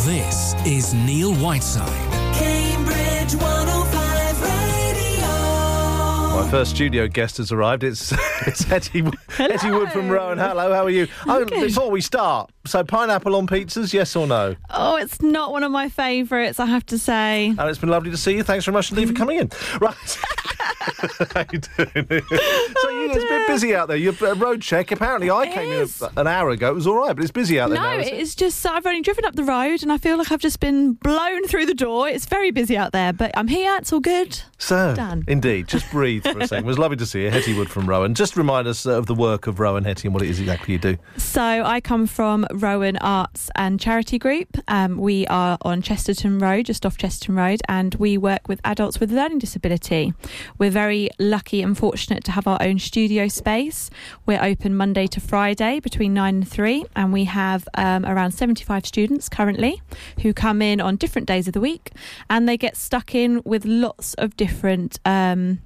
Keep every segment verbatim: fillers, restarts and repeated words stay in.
This is Neil Whiteside. Cambridge one oh five Radio. My first studio guest has arrived. It's it's Hetty, Hetty Wood from Rowan. Hello, how are you? Oh, before we start, so pineapple on pizzas, yes or no? Oh, it's not one of my favourites, I have to say. And it's been lovely to see you. Thanks very much indeed for coming in. Right. How you doing? So you, it's a bit busy out there. Your uh, road check. Apparently, I It came is. in a, an hour ago. It was all right, but it's busy out there No, now. Is it? it's just I've only driven up the road and I feel like I've just been blown through the door. It's very busy out there, but I'm here. It's all good. So, Done. indeed, just breathe for a second. It was lovely to see you, Hetty Wood from Rowan. Just remind us uh, of the work of Rowan, Hetty, and what it is exactly you do. So I come from Rowan Arts and Charity Group. Um, we are on Chesterton Road, just off Chesterton Road, and we work with adults with a learning disability. We're very lucky and fortunate to have our own studio space. We're open Monday to Friday between nine and three, and we have um, around seventy-five students currently who come in on different days of the week, and they get stuck in with lots of different um,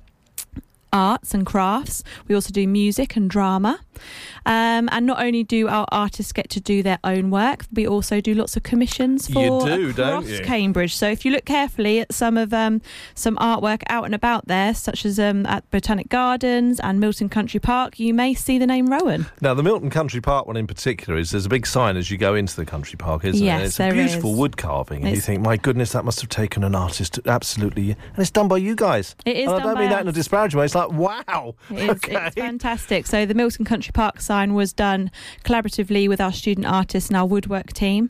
arts and crafts. We also do music and drama. Um, and not only do our artists get to do their own work, we also do lots of commissions for You do, across don't you? Cambridge. So if you look carefully at some of um, some artwork out and about there, such as um, at Botanic Gardens and Milton Country Park, you may see the name Rowan. Now, the Milton Country Park one in particular is there's a big sign as you go into the country park, isn't Yes, it? It's there a beautiful is. wood carving, and you It's- think, my goodness, that must have taken an artist to, absolutely, and it's done by you guys. It is and I done don't by mean that in a us. disparaging way. It's like, wow, It is, okay. It's fantastic. So the Milton Country Park sign was done collaboratively with our student artists and our woodwork team.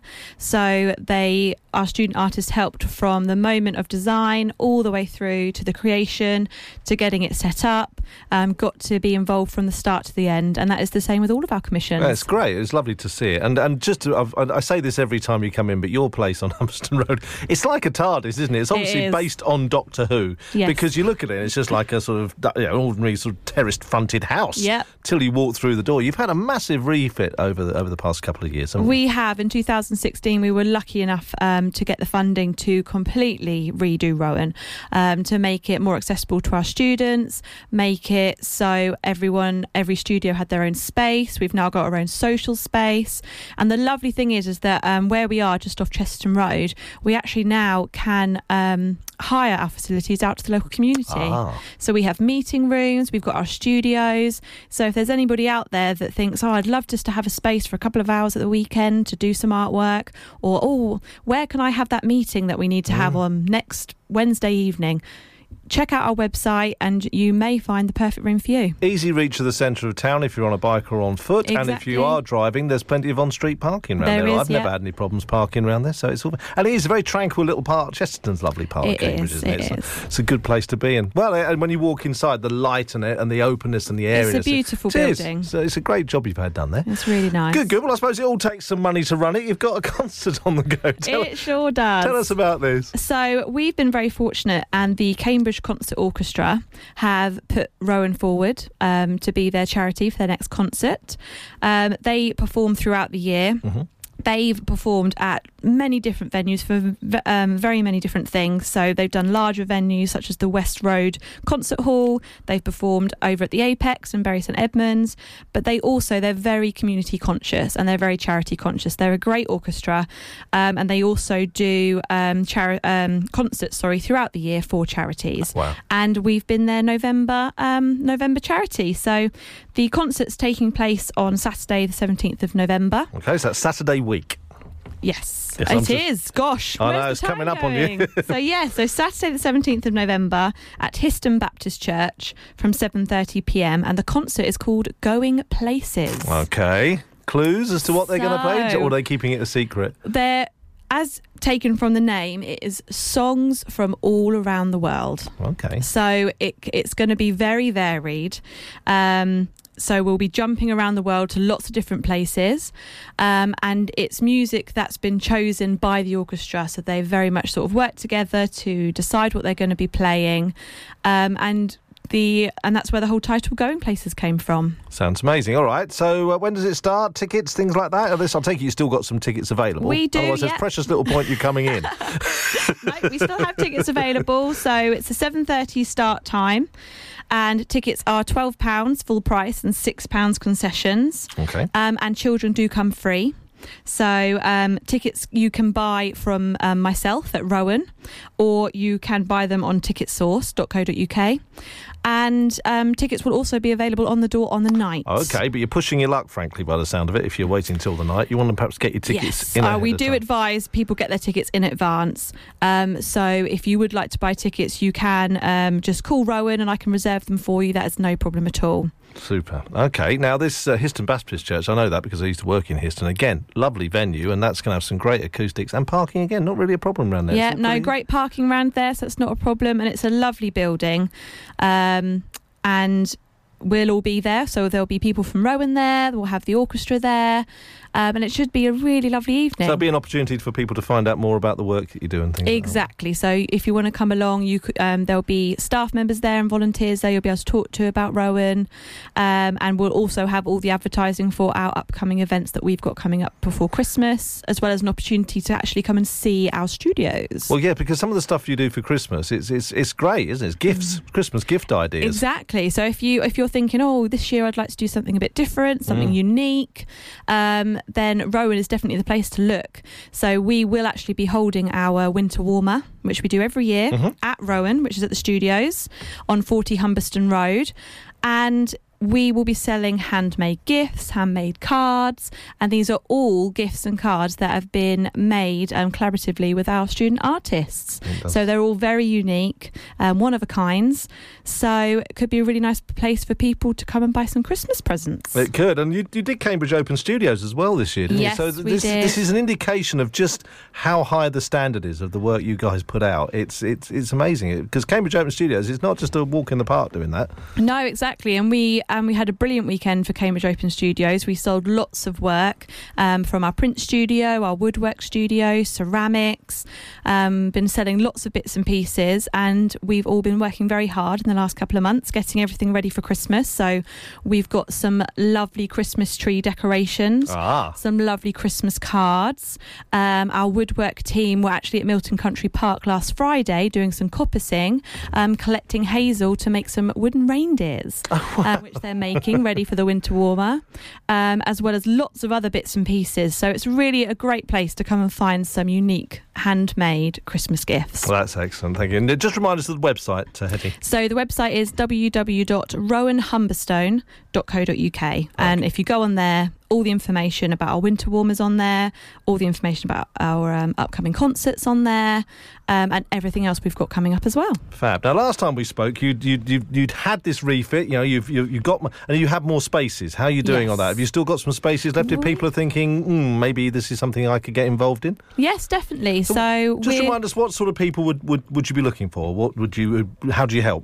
So they, our student artists helped from the moment of design all the way through to the creation, to getting it set up, um, got to be involved from the start to the end. And that is the same with all of our commissions. Yeah, it's great. It's lovely to see it. And and just to, I've, I say this every time you come in, but your place on Humberston Road, it's like a TARDIS, isn't it? It's obviously is. based on Doctor Who. Yes. Because you look at it, and it's just like a sort of you know, ordinary sort of terraced-fronted house. Yep. Till you walk through the door. You've had a massive refit over the over the past couple of years, haven't you? We have. In two thousand sixteen, we were lucky enough um, to get the funding to completely redo Rowan, um, to make it more accessible to our students, make it so everyone, every studio had their own space. We've now got our own social space. And the lovely thing is, is that um, where we are, just off Chesterton Road, we actually now can um, hire our facilities out to the local community. Ah. So we have meeting rooms, we've got our studios. So if there's anybody out there that thinks, oh, I'd love just to have a space for a couple of hours at the weekend to do some artwork, or, oh, where can I have that meeting that we need to have on next Wednesday evening? Check out our website and you may find the perfect room for you. Easy reach of the centre of town if you're on a bike or on foot. And if Exactly. you are driving, there's plenty of on-street parking around There there. is, I've never yeah. had any problems parking around there, so it's all... And it is a very tranquil little park. Chesterton's lovely park, It Cambridge, is, isn't it? it It's, is. A, it's a good place to be in. Well, and when you walk inside, the light and it and the openness and the area. It's a beautiful it is. building. So it's a great job you've had done there. It's really nice. Good, good. Well, I suppose it all takes some money to run it. You've got a concert on the go. Tell, It sure does. tell us about this. So we've been very fortunate, and the Cambridge Concert Orchestra have put Rowan forward um, to be their charity for their next concert. Um, they perform throughout the year. Mm-hmm. They've performed at many different venues for v- um, very many different things. So they've done larger venues such as the West Road Concert Hall. They've performed over at the Apex in Bury St Edmunds. But they also, they're very community conscious and they're very charity conscious. They're a great orchestra, um, and they also do um, chari- um, concerts sorry, throughout the year for charities. Wow. And we've been their November um, November charity. So the concert's taking place on Saturday the seventeenth of November. Okay, so that's Saturday week. Yes, Yes, I'm it just- is. Gosh, I know, where's it's the time coming up on you. going? So yeah, so Saturday the seventeenth of November at Histon Baptist Church from seven thirty p m, and the concert is called Going Places. Okay. Clues as to what they're going to play, So- or are they keeping it a secret? They're, as taken from the name, it is songs from all around the world. Okay. So it, it's going to be very varied. Um, so we'll be jumping around the world to lots of different places. Um, and it's music that's been chosen by the orchestra. So they very much sort of work together to decide what they're going to be playing. Um, and the and that's where the whole title Going Places came from. Sounds amazing. All right. So uh, when does it start? Tickets, things like that? Or this, I'll take it you still got some tickets available. We do, Otherwise, there's yeah. precious little point you coming in. No, we still have tickets available. So it's a seven thirty start time. And tickets are twelve pounds full price and six pounds concessions. Okay. Um, and children do come free. So um, tickets you can buy from um, myself at Rowan, or you can buy them on ticket source dot co dot uk. And um, tickets will also be available on the door on the night. OK, but you're pushing your luck, frankly, by the sound of it, if you're waiting till the night. You want to perhaps get your tickets yes. in uh, ahead we of do time. advise people get their tickets in advance. Um, so if you would like to buy tickets, you can um, just call Rowan and I can reserve them for you. That is no problem at all. Super. OK, now this uh, Histon Baptist Church, I know that because I used to work in Histon. Again, lovely venue, and that's going to have some great acoustics and parking, again, not really a problem around there. Yeah, no, pretty... great parking around there, so it's not a problem, and it's a lovely building. Um, and we'll all be there, so there'll be people from Rowan there, we'll have the orchestra there, um, and it should be a really lovely evening. So it'll be an opportunity for people to find out more about the work that you do and things Exactly. like that. So if you want to come along, you could, um, there'll be staff members there and volunteers there you'll be able to talk to about Rowan, um, and we'll also have all the advertising for our upcoming events that we've got coming up before Christmas, as well as an opportunity to actually come and see our studios. Well, yeah, because some of the stuff you do for Christmas, it's it's it's great, isn't it? It's gifts, mm. Christmas gift ideas. Exactly. So if you if you're thinking, oh, this year I'd like to do something a bit different, something mm. unique, um, then Rowan is definitely the place to look. So we will actually be holding our winter warmer, which we do every year mm-hmm. at Rowan, which is at the studios on forty Humberston Road, and we will be selling handmade gifts, handmade cards, and these are all gifts and cards that have been made um, collaboratively with our student artists. So they're all very unique, um, one of a kinds. So it could be a really nice place for people to come and buy some Christmas presents. It could, and you, you did Cambridge Open Studios as well this year, didn't yes, you? So th- we this did. this is an indication of just how high the standard is of the work you guys put out. It's it's it's amazing because Cambridge Open Studios is not just a walk in the park doing that. No, exactly, and we. Um, we had a brilliant weekend for Cambridge Open Studios. We sold lots of work um, from our print studio, our woodwork studio, ceramics, um, been selling lots of bits and pieces, and we've all been working very hard in the last couple of months getting everything ready for Christmas. So we've got some lovely Christmas tree decorations, ah. some lovely Christmas cards. Um, our woodwork team were actually at Milton Country Park last Friday doing some coppicing, um, collecting hazel to make some wooden reindeers, oh, wow. uh, which they're making ready for the winter warmer, um, as well as lots of other bits and pieces. So it's really a great place to come and find some unique handmade Christmas gifts. Well, that's excellent, thank you. And just remind us of the website, uh, Hetty. So the website is w w w dot rowan humberstone dot co dot u k, and if you go on there, all the information about our winter warmers on there, all the information about our um, upcoming concerts on there, um, and everything else we've got coming up as well. Fab. Now, last time we spoke, you'd you'd, you'd, you'd had this refit. You know, you've you, you got, and you have more spaces. How are you doing yes. on that? Have you still got some spaces left? If people are thinking, mm, maybe this is something I could get involved in. Yes, definitely. So, so just remind us, what sort of people would, would, would you be looking for? What would you? How do you help?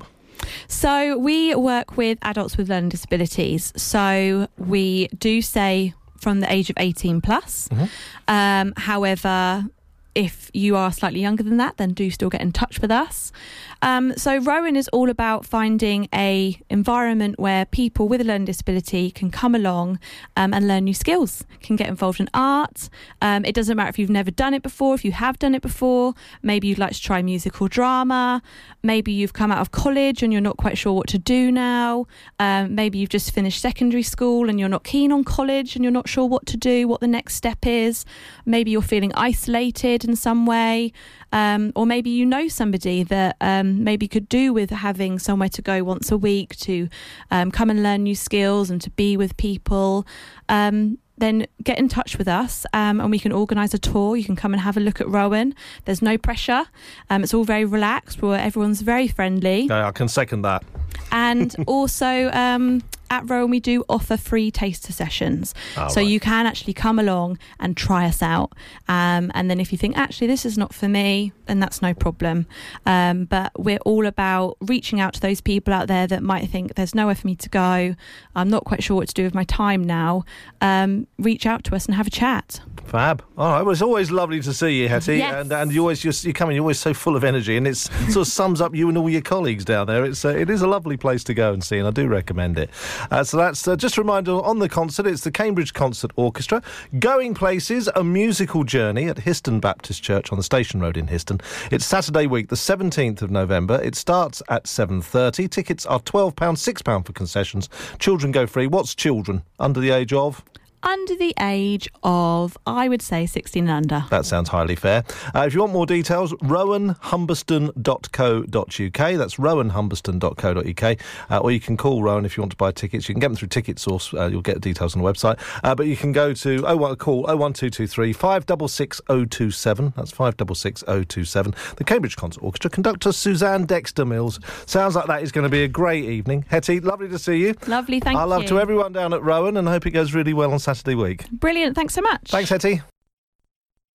So we work with adults with learning disabilities. So we do say from the age of eighteen plus. Mm-hmm. Um, however, if you are slightly younger than that, then do still get in touch with us. Um, so Rowan is all about finding a environment where people with a learning disability can come along um, and learn new skills, can get involved in art. Um, it doesn't matter if you've never done it before, if you have done it before, maybe you'd like to try music or drama, maybe you've come out of college and you're not quite sure what to do now, um, maybe you've just finished secondary school and you're not keen on college and you're not sure what to do, what the next step is, maybe you're feeling isolated in some way, um, or maybe you know somebody that um, maybe could do with having somewhere to go once a week to um, come and learn new skills and to be with people. Um, then get in touch with us um, and we can organise a tour. You can come and have a look at Rowan. There's no pressure. Um, it's all very relaxed. Where everyone's very friendly. Yeah, I can second that. And also um, at Rowan we do offer free taster sessions. Oh, so right. you can actually come along and try us out. Um, and then if you think, actually, this is not for me, then that's no problem. Um, but we're all about reaching out to those people out there that might think there's nowhere for me to go. I'm not quite sure what to do with my time now. Um, reach out to us and have a chat. Fab. All right. Well, it's always lovely to see you, Hetty. Yes. And and you always just you come in, you're always so full of energy, and it's it sort of sums up you and all your colleagues down there. It's uh, it is a lovely place to go and see, and I do recommend it. Uh, so that's uh, just a reminder on the concert. It's the Cambridge Concert Orchestra. Going places, a musical journey at Histon Baptist Church on the Station Road in Histon. It's Saturday week, the seventeenth of November. It starts at seven thirty. Tickets are twelve pounds, six pounds for concessions. Children go free. What's children? Under the age of? under the age of, I would say, sixteen and under. That sounds highly fair. Uh, if you want more details, rowan humberston dot co dot uk. That's rowan humberston dot co dot uk. Uh, or you can call Rowan if you want to buy tickets. You can get them through Ticket Source. Uh, you'll get details on the website. Uh, but you can go to oh one, call oh one two two three, five six six oh two seven. That's five six six oh two seven. The Cambridge Concert Orchestra conductor Suzanne Dexter Mills. Sounds like that is going to be a great evening. Hetty, lovely to see you. Lovely, thank Our you. love to everyone down at Rowan, and I hope it goes really well on Saturday week. Brilliant, thanks so much. Thanks, Hetty.